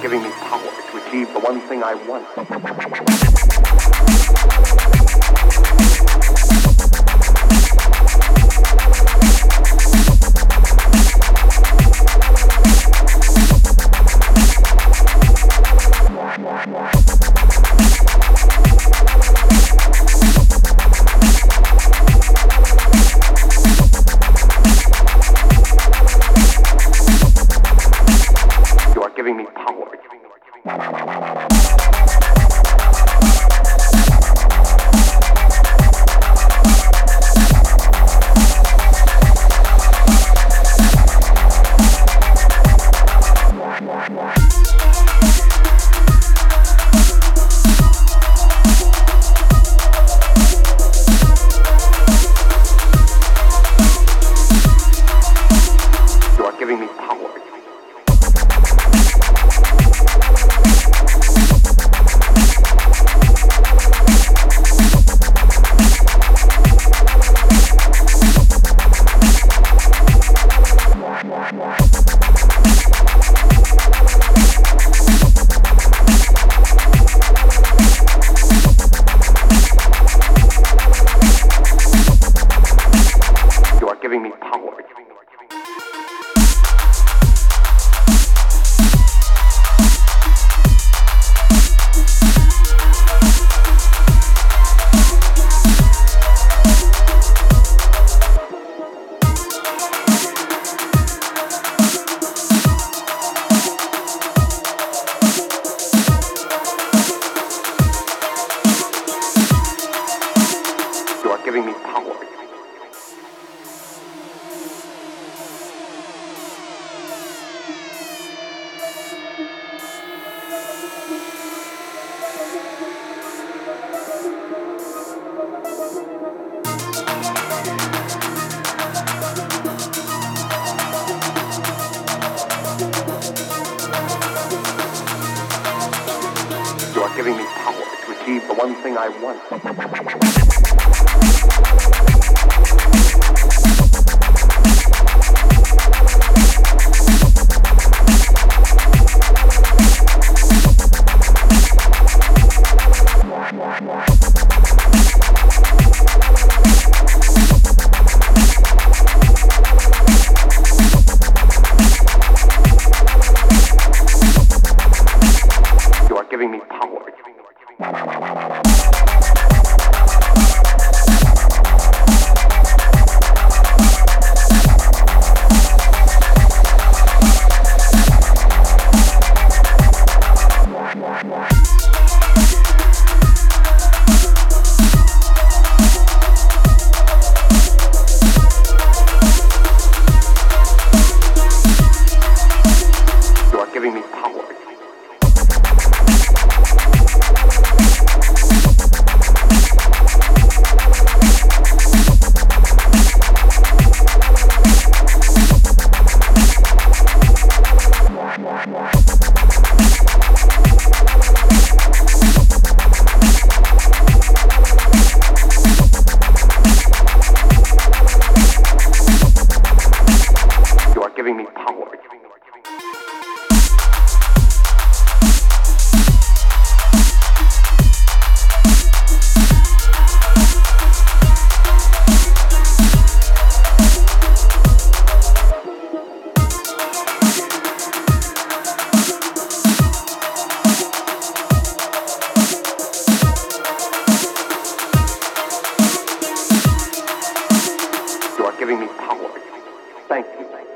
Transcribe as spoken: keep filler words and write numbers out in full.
giving me power to achieve the one thing I want. You are giving me power. You are giving me power. You are giving me power. You are giving me power. You are giving me power to achieve the one thing I want. You are giving me power. You are giving me power. You are giving me power. You are giving me power. Thank you.